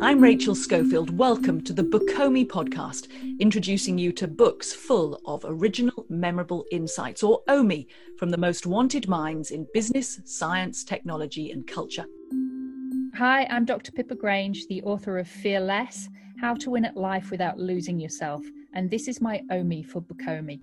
I'm Rachel Schofield. Welcome to the Bookomi podcast, introducing you to books full of original, memorable insights, or OMI, from the most wanted minds in business, science, technology, and culture. Hi, I'm Dr. Pippa Grange, the author of Fear Less, How to Win at Life Without Losing Yourself, and this is my OMI for Bookomi.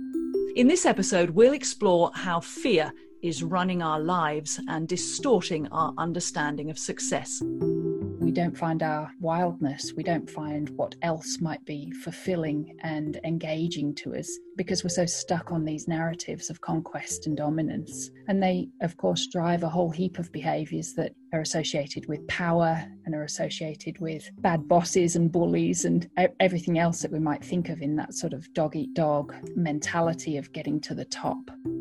In this episode, we'll explore how fear is running our lives and distorting our understanding of success. We don't find our wildness, we don't find what else might be fulfilling and engaging to us because we're so stuck on these narratives of conquest and dominance. And they, of course, drive a whole heap of behaviours that are associated with power and are associated with bad bosses and bullies and everything else that we might think of in that sort of dog-eat-dog mentality of getting to the top.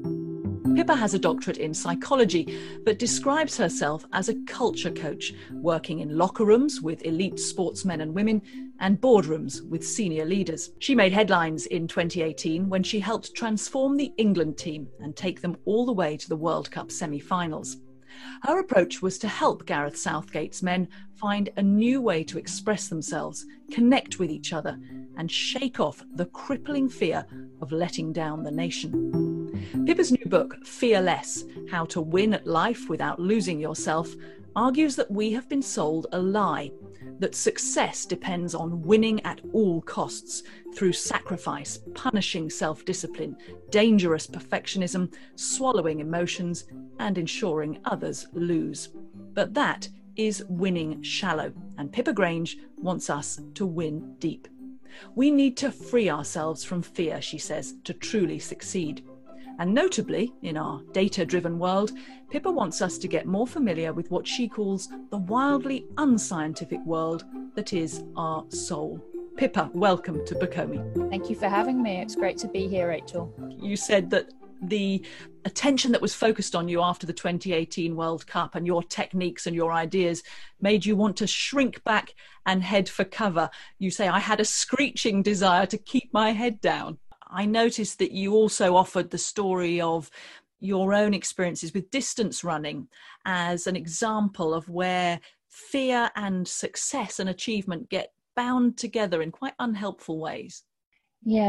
Pippa has a doctorate in psychology, but describes herself as a culture coach, working in locker rooms with elite sportsmen and women and boardrooms with senior leaders. She made headlines in 2018 when she helped transform the England team and take them all the way to the World Cup semi-finals. Her approach was to help Gareth Southgate's men find a new way to express themselves, connect with each other, and shake off the crippling fear of letting down the nation. Pippa's new book, Fear Less, How to Win at Life Without Losing Yourself, argues that we have been sold a lie, that success depends on winning at all costs, through sacrifice, punishing self-discipline, dangerous perfectionism, swallowing emotions, and ensuring others lose. But that is winning shallow, and Pippa Grange wants us to win deep. We need to free ourselves from fear, she says, to truly succeed. And notably, in our data-driven world, Pippa wants us to get more familiar with what she calls the wildly unscientific world that is our soul. Pippa, welcome to Bookomi. Thank you for having me. It's great to be here, Rachel. You said that the attention that was focused on you after the 2018 World Cup and your techniques and your ideas made you want to shrink back and head for cover. You say, I had a screeching desire to keep my head down. I noticed that you also offered the story of your own experiences with distance running as an example of where fear and success and achievement get bound together in quite unhelpful ways. Yeah,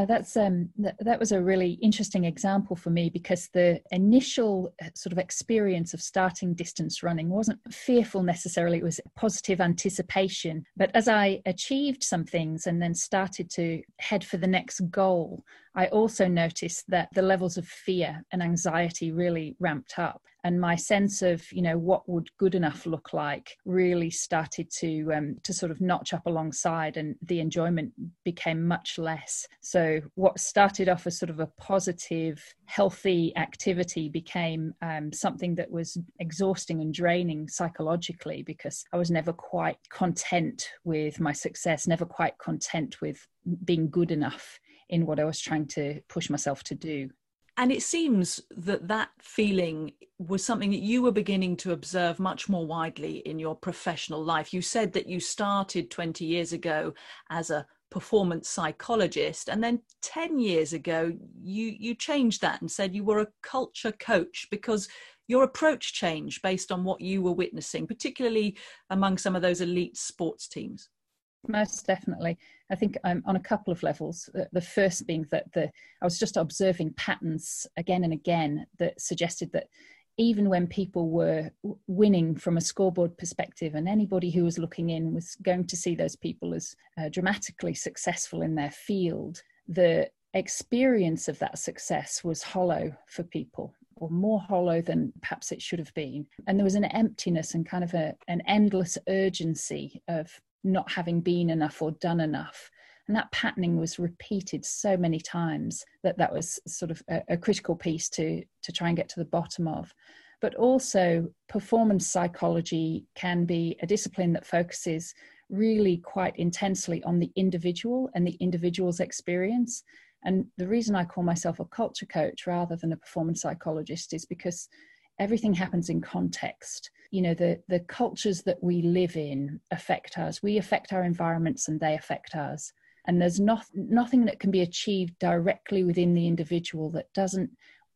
that was a really interesting example for me because the initial sort of experience of starting distance running wasn't fearful necessarily, it was positive anticipation. But as I achieved some things and then started to head for the next goal, I also noticed that the levels of fear and anxiety really ramped up. And my sense of, what would good enough look like really started to sort of notch up alongside, and the enjoyment became much less. So what started off as sort of a positive, healthy activity became something that was exhausting and draining psychologically because I was never quite content with my success, never quite content with being good enough in what I was trying to push myself to do. And it seems that that feeling was something that you were beginning to observe much more widely in your professional life. You said that you started 20 years ago as a performance psychologist, and then 10 years ago, you changed that and said you were a culture coach because your approach changed based on what you were witnessing, particularly among some of those elite sports teams. Most definitely. I think I'm on a couple of levels. The first being that I was just observing patterns again and again that suggested that even when people were winning from a scoreboard perspective, and anybody who was looking in was going to see those people as dramatically successful in their field, the experience of that success was hollow for people, or more hollow than perhaps it should have been. And there was an emptiness and kind of an endless urgency of not having been enough or done enough. And that patterning was repeated so many times that was sort of a critical piece to try and get to the bottom of. But also, performance psychology can be a discipline that focuses really quite intensely on the individual and the individual's experience. And the reason I call myself a culture coach rather than a performance psychologist is because everything happens in context. The cultures that we live in affect us. We affect our environments and they affect us. And there's nothing that can be achieved directly within the individual that doesn't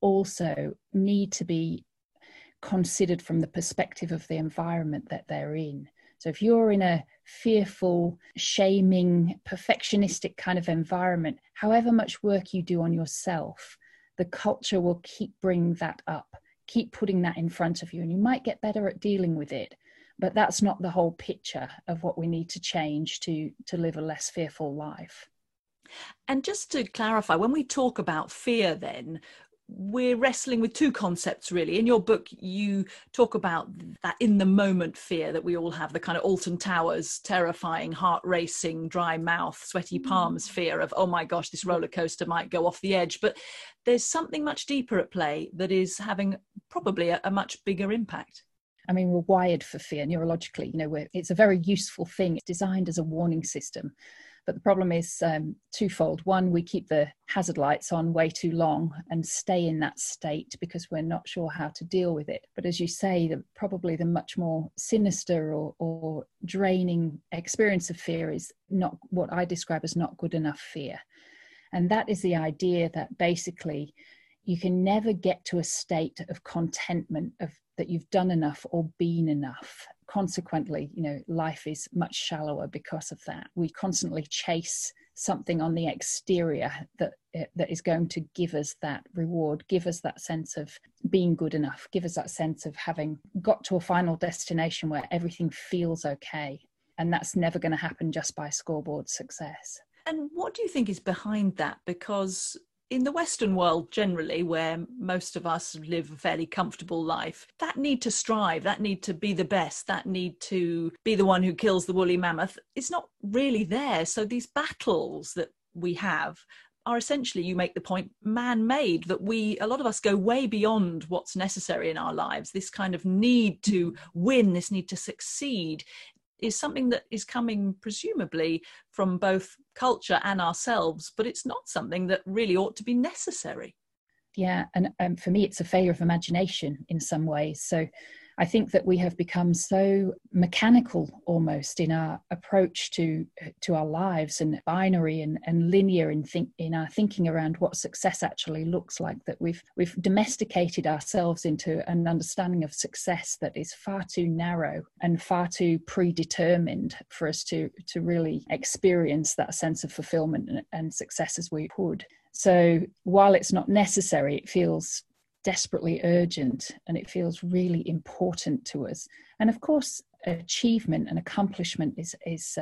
also need to be considered from the perspective of the environment that they're in. So if you're in a fearful, shaming, perfectionistic kind of environment, however much work you do on yourself, the culture will keep bringing that up, keep putting that in front of you, and you might get better at dealing with it. But that's not the whole picture of what we need to change to live a less fearful life. And just to clarify, when we talk about fear, then we're wrestling with two concepts, really. In your book, you talk about that in the moment fear that we all have, the kind of Alton Towers, terrifying, heart racing, dry mouth, sweaty palms fear of, oh my gosh, this roller coaster might go off the edge. But there's something much deeper at play that is having probably a much bigger impact. I mean, we're wired for fear neurologically. It's a very useful thing. It's designed as a warning system. But the problem is twofold. One, we keep the hazard lights on way too long and stay in that state because we're not sure how to deal with it. But as you say, probably the much more sinister or draining experience of fear is not what I describe as not good enough fear. And that is the idea that basically you can never get to a state of contentment of that you've done enough or been enough. Consequently, life is much shallower because of that. We constantly chase something on the exterior that is going to give us that reward, give us that sense of being good enough, give us that sense of having got to a final destination where everything feels okay. And that's never going to happen just by scoreboard success. And what do you think is behind that? Because in the Western world generally, where most of us live a fairly comfortable life, that need to strive, that need to be the best, that need to be the one who kills the woolly mammoth, it's not really there. So these battles that we have are essentially, you make the point, man-made, that a lot of us go way beyond what's necessary in our lives. This kind of need to win, this need to succeed is something that is coming presumably from both culture and ourselves, but it's not something that really ought to be necessary. Yeah, and for me, it's a failure of imagination in some ways. So I think that we have become so mechanical almost in our approach to our lives, and binary and linear in our thinking around what success actually looks like, that we've domesticated ourselves into an understanding of success that is far too narrow and far too predetermined for us to really experience that sense of fulfillment and success as we would. So while it's not necessary, it feels desperately urgent and it feels really important to us. And of course, achievement and accomplishment is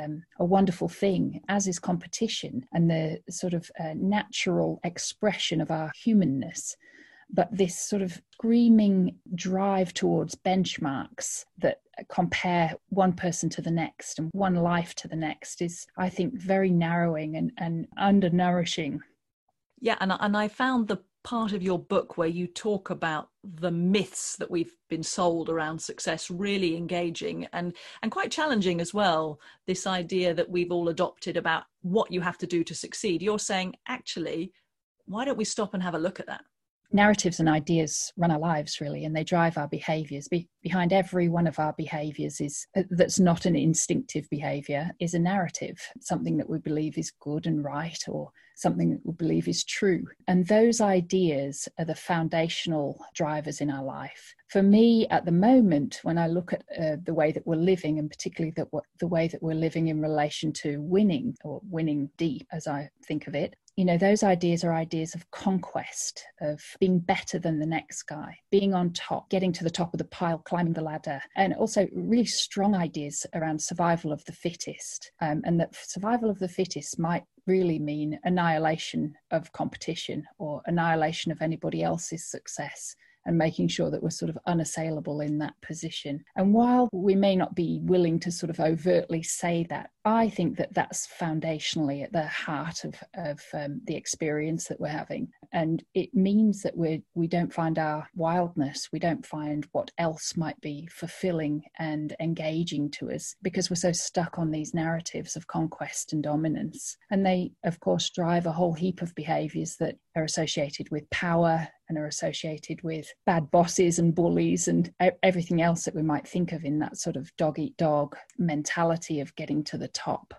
a wonderful thing, as is competition and the sort of natural expression of our humanness. But this sort of screaming drive towards benchmarks that compare one person to the next and one life to the next is, I think, very narrowing and undernourishing. Yeah, and I found the part of your book where you talk about the myths that we've been sold around success really engaging and quite challenging as well. This idea that we've all adopted about what you have to do to succeed. You're saying, actually, why don't we stop and have a look at that? Narratives and ideas run our lives, really, and they drive our behaviours. Behind every one of our behaviours that's not an instinctive behaviour is a narrative, something that we believe is good and right, or something that we believe is true. And those ideas are the foundational drivers in our life. For me, at the moment, when I look at the way that we're living, and particularly the way that we're living in relation to winning, or winning deep, as I think of it, those ideas are ideas of conquest, of being better than the next guy, being on top, getting to the top of the pile, climbing the ladder, and also really strong ideas around survival of the fittest. And that survival of the fittest might really mean annihilation of competition or annihilation of anybody else's success, and making sure that we're sort of unassailable in that position. And while we may not be willing to sort of overtly say that, I think that that's foundationally at the heart of the experience that we're having. And it means that we don't find our wildness, we don't find what else might be fulfilling and engaging to us, because we're so stuck on these narratives of conquest and dominance. And they, of course, drive a whole heap of behaviours that are associated with power and are associated with bad bosses and bullies and everything else that we might think of in that sort of dog-eat-dog mentality of getting to the top.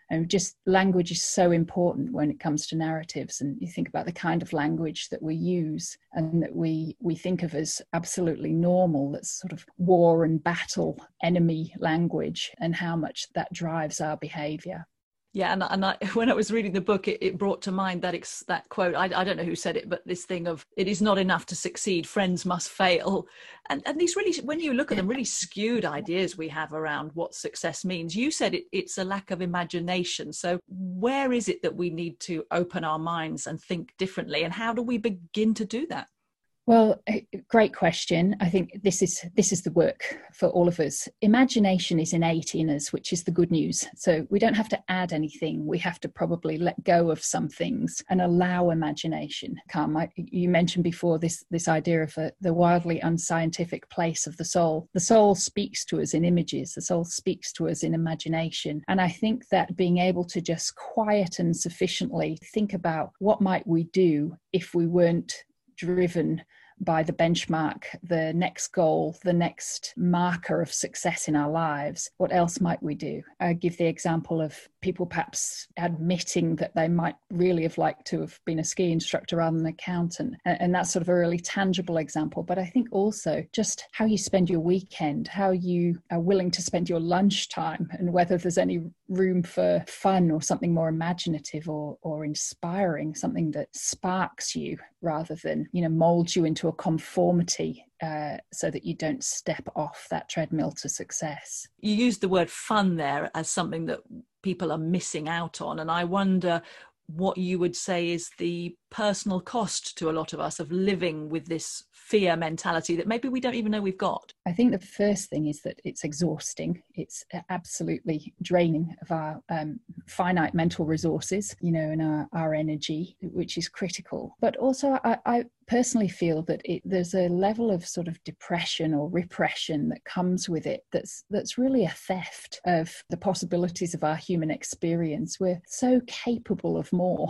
And just language is so important when it comes to narratives. And you think about the kind of language that we use and that we think of as absolutely normal, that's sort of war and battle, enemy language, and how much that drives our behavior. Yeah, and when I was reading the book, it brought to mind that quote. I don't know who said it, but this thing of, it is not enough to succeed, friends must fail. And these really, when you look at them, really skewed ideas we have around what success means. You said it's a lack of imagination. So where is it that we need to open our minds and think differently? And how do we begin to do that? Well, great question. I think this is the work for all of us. Imagination is innate in us, which is the good news. So we don't have to add anything. We have to probably let go of some things and allow imagination to come. You mentioned before this idea of the wildly unscientific place of the soul. The soul speaks to us in images. The soul speaks to us in imagination. And I think that being able to just quieten sufficiently think about what might we do if we weren't driven by the benchmark, the next goal, the next marker of success in our lives. What else might we do? I give the example of people perhaps admitting that they might really have liked to have been a ski instructor rather than an accountant. And that's sort of a really tangible example. But I think also just how you spend your weekend, how you are willing to spend your lunchtime, and whether there's any room for fun or something more imaginative or inspiring, something that sparks you rather than, molds you into a conformity so that you don't step off that treadmill to success. You used the word fun there as something that people are missing out on. And I wonder what you would say is the personal cost to a lot of us of living with this fear mentality that maybe we don't even know we've got. I think the first thing is that it's exhausting. It's absolutely draining of our finite mental resources, and our energy, which is critical. But also I personally feel that there's a level of sort of depression or repression that comes with it that's really a theft of the possibilities of our human experience. We're so capable of more.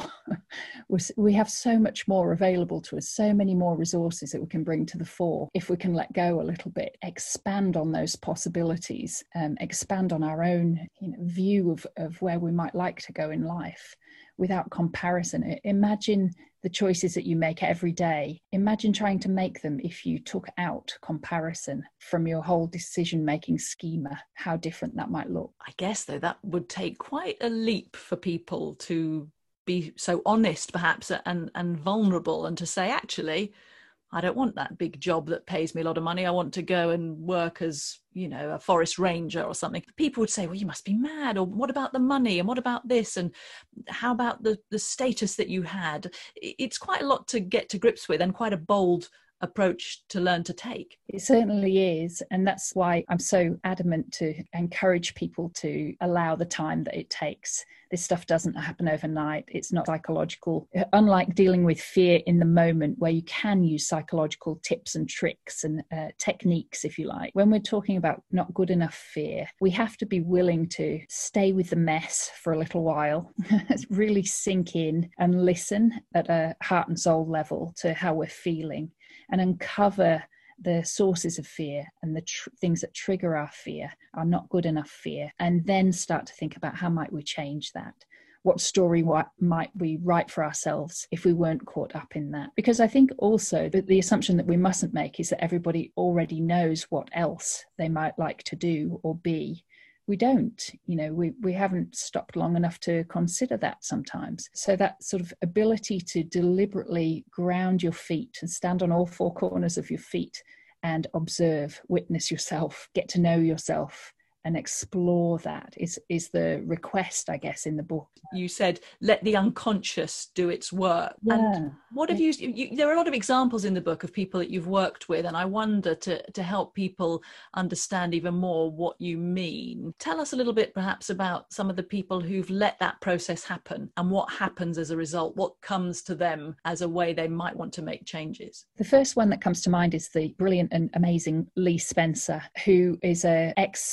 We have so much more available to us, so many more resources that we can bring to the fore if we can let go a little bit, expand on those possibilities, expand on our own view of where we might like to go in life without comparison. Imagine the choices that you make every day. Imagine trying to make them if you took out comparison from your whole decision-making schema, how different that might look. I guess, though, that would take quite a leap for people to be so honest, perhaps, and vulnerable, and to say, actually, I don't want that big job that pays me a lot of money. I want to go and work as, a forest ranger or something. People would say, well, you must be mad. Or what about the money? And what about this? And how about the status that you had? It's quite a lot to get to grips with, and quite a bold approach to learn to take. It certainly is. And that's why I'm so adamant to encourage people to allow the time that it takes. This stuff doesn't happen overnight. It's not psychological. Unlike dealing with fear in the moment, where you can use psychological tips and tricks and techniques, if you like. When we're talking about not good enough fear, we have to be willing to stay with the mess for a little while, really sink in and listen at a heart and soul level to how we're feeling, and uncover the sources of fear and the things that trigger our fear, our not good enough fear, and then start to think about how might we change that. What story might we write for ourselves if we weren't caught up in that? Because I think also that the assumption that we mustn't make is that everybody already knows what else they might like to do or be. We don't, we haven't stopped long enough to consider that sometimes. So that sort of ability to deliberately ground your feet and stand on all four corners of your feet and observe, witness yourself, get to know yourself, and explore that is the request, I guess, in the book. You said, let the unconscious do its work. Yeah. And what have you there are a lot of examples in the book of people that you've worked with, and I wonder to help people understand even more what you mean. Tell us a little bit perhaps about some of the people who've let that process happen and what happens as a result, what comes to them as a way they might want to make changes. The first one that comes to mind is the brilliant and amazing Lee Spencer, who is an ex-Marine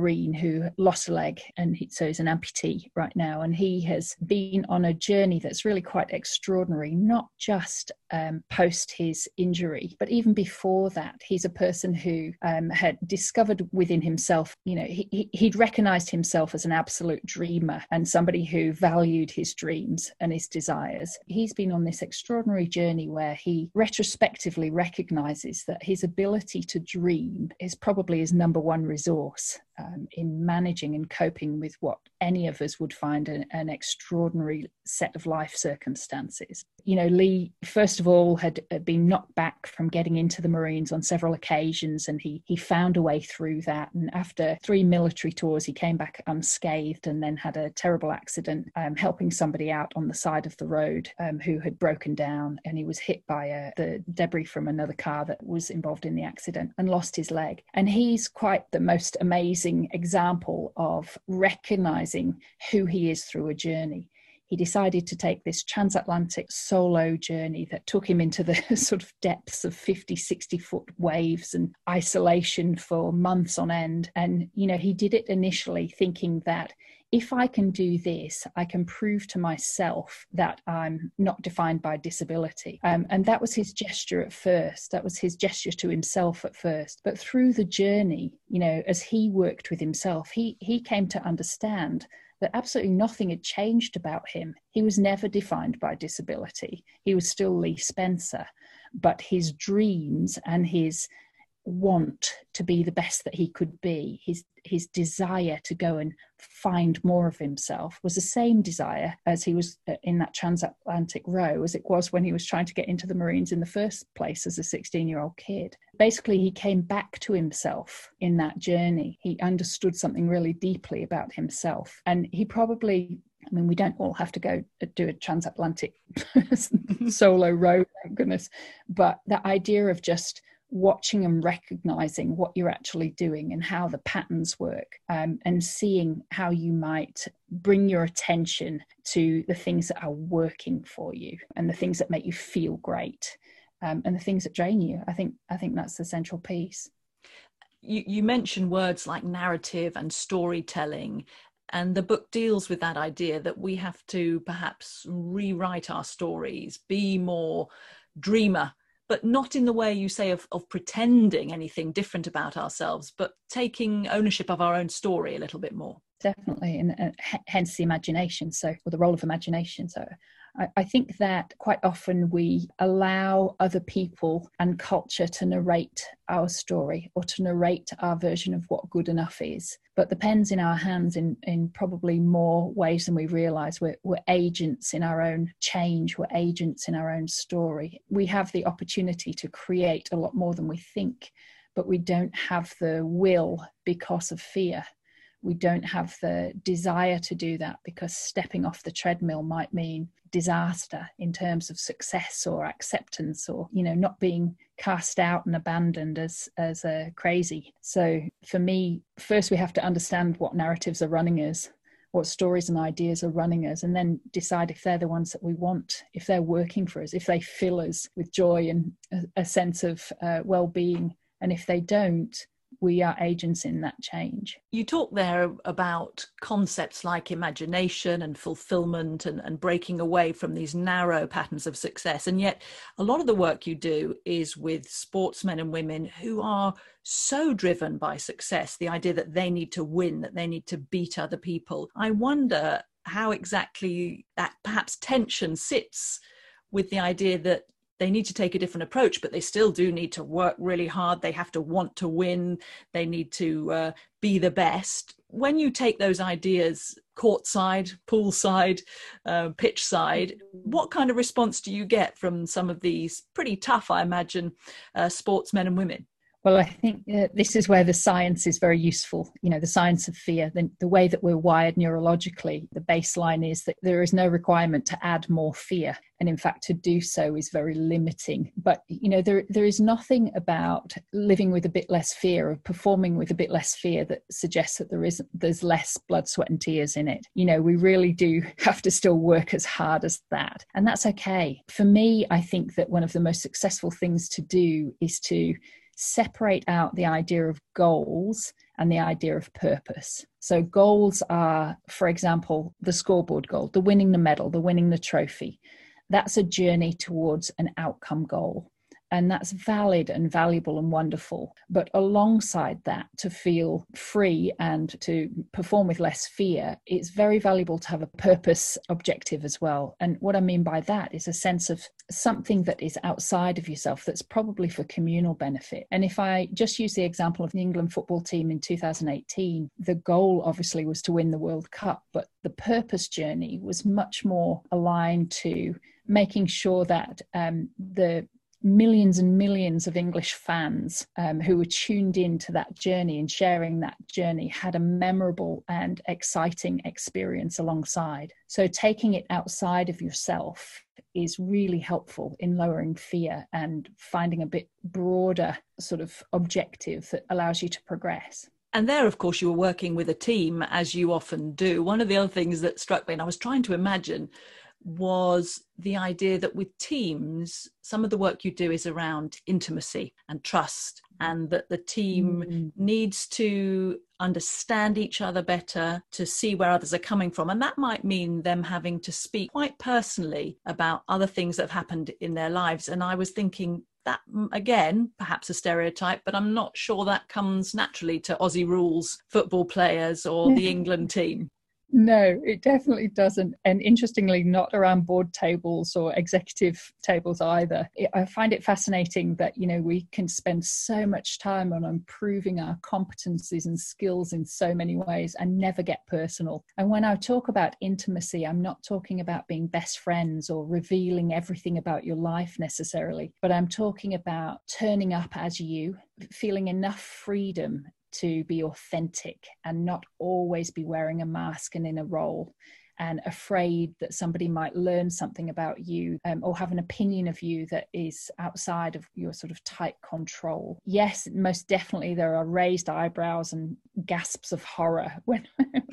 Marine who lost a leg, and so he's an amputee right now. And he has been on a journey that's really quite extraordinary, not just post his injury, but even before that. He's a person who had discovered within himself, he'd recognized himself as an absolute dreamer and somebody who valued his dreams and his desires. He's been on this extraordinary journey where he retrospectively recognizes that his ability to dream is probably his number one resource in managing and coping with what any of us would find an extraordinary set of life circumstances. Lee, first of all, had been knocked back from getting into the Marines on several occasions, and he found a way through that. And after 3 military tours, he came back unscathed, and then had a terrible accident helping somebody out on the side of the road who had broken down, and he was hit by the debris from another car that was involved in the accident and lost his leg. And he's quite the most amazing example of recognizing who he is through a journey. He decided to take this transatlantic solo journey that took him into the sort of depths of 50, 60-foot waves and isolation for months on end. And, he did it initially thinking that if I can do this, I can prove to myself that I'm not defined by disability. And that was his gesture at first. That was his gesture to himself at first. But through the journey, as he worked with himself, he came to understand that absolutely nothing had changed about him. He was never defined by disability. He was still Lee Spencer, but his dreams and his want to be the best that he could be, his desire to go and find more of himself was the same desire as he was in that transatlantic row as it was when he was trying to get into the Marines in the first place as a 16-year-old kid. Basically, he came back to himself in that journey. He understood something really deeply about himself. And he probably, we don't all have to go do a transatlantic solo row, thank goodness. But the idea of just watching and recognizing what you're actually doing and how the patterns work, and seeing how you might bring your attention to the things that are working for you and the things that make you feel great, and the things that drain you. I think that's the central piece. You mentioned words like narrative and storytelling, and the book deals with that idea that we have to perhaps rewrite our stories, be more dreamer, but not in the way you say of pretending anything different about ourselves, but taking ownership of our own story a little bit more. Definitely, and hence the imagination, or the role of imagination. So I think that quite often we allow other people and culture to narrate our story or to narrate our version of what good enough is. But the pen's in our hands in probably more ways than we realise. We're agents in our own change. We're agents in our own story. We have the opportunity to create a lot more than we think, but we don't have the will because of fear. We don't have the desire to do that because stepping off the treadmill might mean disaster in terms of success or acceptance, or not being cast out and abandoned as crazy. So for me, first we have to understand what narratives are running us, what stories and ideas are running us, and then decide if they're the ones that we want, if they're working for us, if they fill us with joy and a sense of well-being. And if they don't, we are agents in that change. You talk there about concepts like imagination and fulfillment and breaking away from these narrow patterns of success. And yet a lot of the work you do is with sportsmen and women who are so driven by success, the idea that they need to win, that they need to beat other people. I wonder how exactly that perhaps tension sits with the idea that they need to take a different approach, but they still do need to work really hard. They have to want to win. They need to be the best. When you take those ideas courtside, poolside, pitch side, what kind of response do you get from some of these pretty tough, I imagine, sportsmen and women? Well, I think this is where the science is very useful. The science of fear, the way that we're wired neurologically, the baseline is that there is no requirement to add more fear. And in fact, to do so is very limiting. But, there is nothing about living with a bit less fear or performing with a bit less fear that suggests that there's less blood, sweat and tears in it. We really do have to still work as hard as that. And that's okay. For me, I think that one of the most successful things to do is to separate out the idea of goals and the idea of purpose. So goals are, for example, the scoreboard goal, the winning the medal, the winning the trophy. That's a journey towards an outcome goal. And that's valid and valuable and wonderful. But alongside that, to feel free and to perform with less fear, it's very valuable to have a purpose objective as well. And what I mean by that is a sense of something that is outside of yourself that's probably for communal benefit. And if I just use the example of the England football team in 2018, the goal obviously was to win the World Cup, but the purpose journey was much more aligned to making sure that the millions and millions of English fans who were tuned into that journey and sharing that journey had a memorable and exciting experience alongside. So taking it outside of yourself is really helpful in lowering fear and finding a bit broader sort of objective that allows you to progress. And there, of course, you were working with a team, as you often do. One of the other things that struck me, and I was trying to imagine, was the idea that with teams, some of the work you do is around intimacy and trust, and that the team needs to understand each other better, to see where others are coming from. And that might mean them having to speak quite personally about other things that have happened in their lives. And I was thinking that, again, perhaps a stereotype, but I'm not sure that comes naturally to Aussie rules football players or the England team. No, it definitely doesn't. And interestingly, not around board tables or executive tables either. I find it fascinating that, you know, we can spend so much time on improving our competencies and skills in so many ways and never get personal. And when I talk about intimacy, I'm not talking about being best friends or revealing everything about your life necessarily, but I'm talking about turning up as you, feeling enough freedom to be authentic and not always be wearing a mask and in a role and afraid that somebody might learn something about you or have an opinion of you that is outside of your sort of tight control. Yes, most definitely there are raised eyebrows and gasps of horror when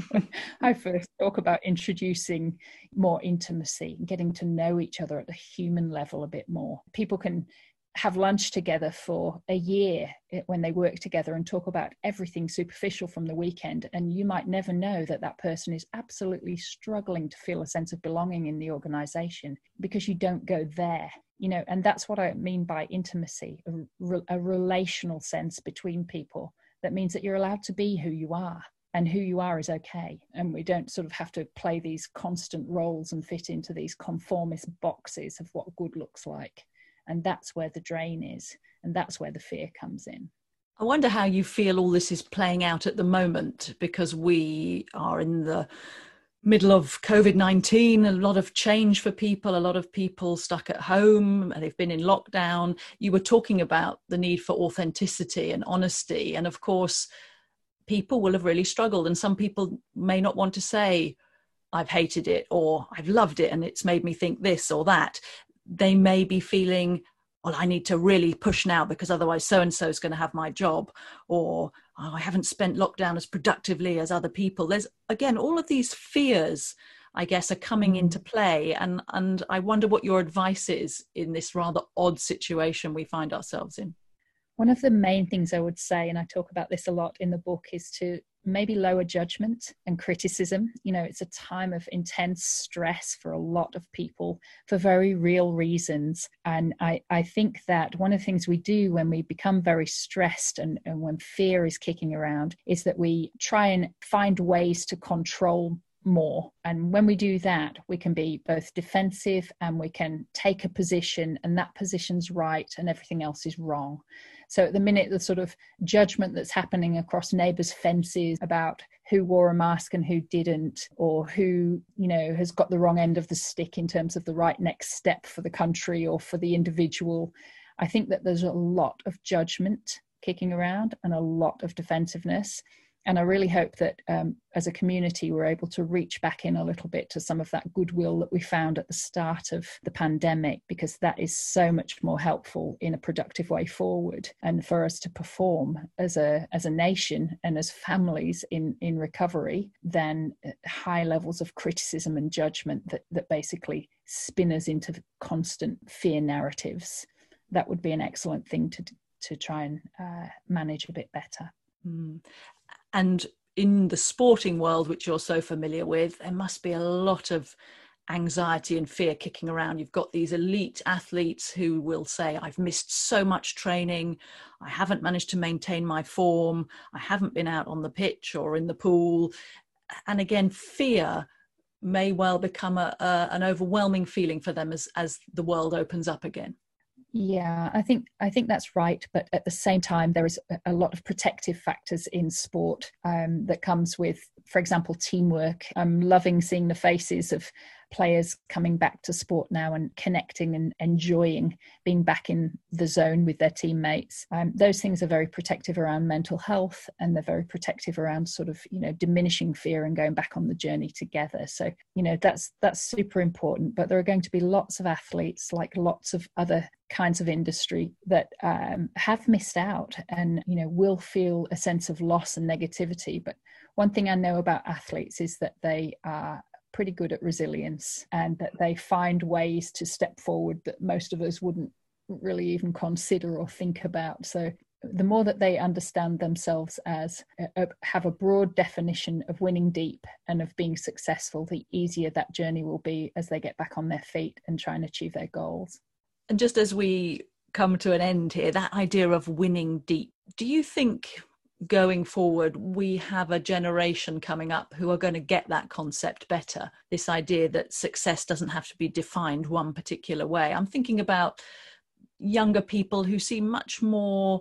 I first talk about introducing more intimacy and getting to know each other at the human level a bit more. People can have lunch together for a year when they work together and talk about everything superficial from the weekend, and you might never know that that person is absolutely struggling to feel a sense of belonging in the organization because you don't go there, you know. And that's what I mean by intimacy, a relational sense between people that means that you're allowed to be who you are, and who you are is okay. And we don't sort of have to play these constant roles and fit into these conformist boxes of what good looks like. And that's where the drain is. And that's where the fear comes in. I wonder how you feel all this is playing out at the moment, because we are in the middle of COVID-19, a lot of change for people, a lot of people stuck at home, they've been in lockdown. You were talking about the need for authenticity and honesty. And of course, people will have really struggled. And some people may not want to say, I've hated it, or I've loved it, and it's made me think this or that. They may be feeling, well, I need to really push now because otherwise so-and-so is going to have my job, or I haven't spent lockdown as productively as other people. There's, again, all of these fears, I guess, are coming into play. And I wonder what your advice is in this rather odd situation we find ourselves in. One of the main things I would say, and I talk about this a lot in the book, is to maybe lower judgment and criticism. You know, it's a time of intense stress for a lot of people for very real reasons. And I think that one of the things we do when we become very stressed and when fear is kicking around is that we try and find ways to control more. And when we do that, we can be both defensive and we can take a position, and that position's right and everything else is wrong. So at the minute, the sort of judgment that's happening across neighbours' fences about who wore a mask and who didn't, or who, you know, has got the wrong end of the stick in terms of the right next step for the country or for the individual, I think that there's a lot of judgment kicking around and a lot of defensiveness. And I really hope that as a community, we're able to reach back in a little bit to some of that goodwill that we found at the start of the pandemic, because that is so much more helpful in a productive way forward, and for us to perform as a nation and as families in recovery than high levels of criticism and judgment that basically spin us into constant fear narratives. That would be an excellent thing to to try and manage a bit better. And in the sporting world, which you're so familiar with, there must be a lot of anxiety and fear kicking around. You've got these elite athletes who will say, I've missed so much training, I haven't managed to maintain my form, I haven't been out on the pitch or in the pool. And again, fear may well become an overwhelming feeling for them as the world opens up again. Yeah, I think that's right. But at the same time, there is a lot of protective factors in sport that comes with, for example, teamwork. I'm loving seeing the faces of players coming back to sport now and connecting and enjoying being back in the zone with their teammates. Those things are very protective around mental health, and they're very protective around sort of, diminishing fear and going back on the journey together. So, that's super important. But there are going to be lots of athletes, like lots of other kinds of industry, that have missed out and, will feel a sense of loss and negativity. But one thing I know about athletes is that they are pretty good at resilience, and that they find ways to step forward that most of us wouldn't really even consider or think about. So the more that they understand themselves as have a broad definition of winning deep and of being successful, the easier that journey will be as they get back on their feet and try and achieve their goals. And just as we come to an end here, that idea of winning deep, do you think going forward we have a generation coming up who are going to get that concept better? This idea that success doesn't have to be defined one particular way. I'm thinking about younger people who seem much more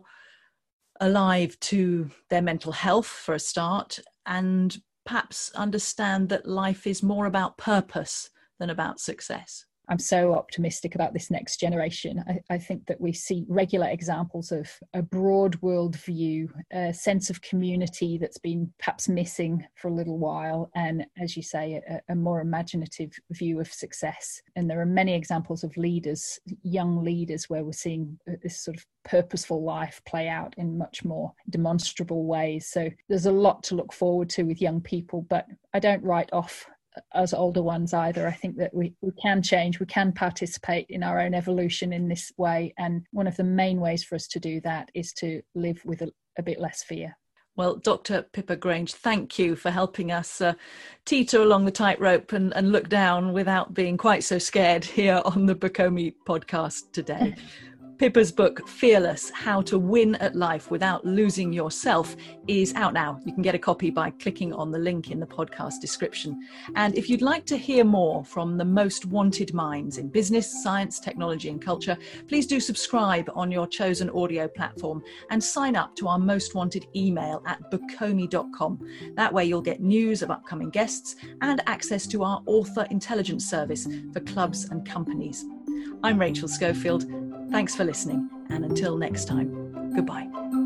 alive to their mental health, for a start, and perhaps understand that life is more about purpose than about success. I'm so optimistic about this next generation. I think that we see regular examples of a broad world view, a sense of community that's been perhaps missing for a little while, and, as you say, a more imaginative view of success. And there are many examples of leaders, young leaders, where we're seeing this sort of purposeful life play out in much more demonstrable ways. So there's a lot to look forward to with young people, but I don't write off as older ones either. I think that we can change, we can participate in our own evolution in this way. And one of the main ways for us to do that is to live with a bit less fear. Well, Dr. Pippa Grange, thank you for helping us teeter along the tightrope and look down without being quite so scared here on the Bokomi podcast today. Pippa's book, Fearless, How to Win at Life Without Losing Yourself, is out now. You can get a copy by clicking on the link in the podcast description. And if you'd like to hear more from the most wanted minds in business, science, technology and culture, please do subscribe on your chosen audio platform and sign up to our most wanted email at bokomi.com. That way you'll get news of upcoming guests and access to our author intelligence service for clubs and companies. I'm Rachel Schofield. Thanks for listening, and until next time, goodbye.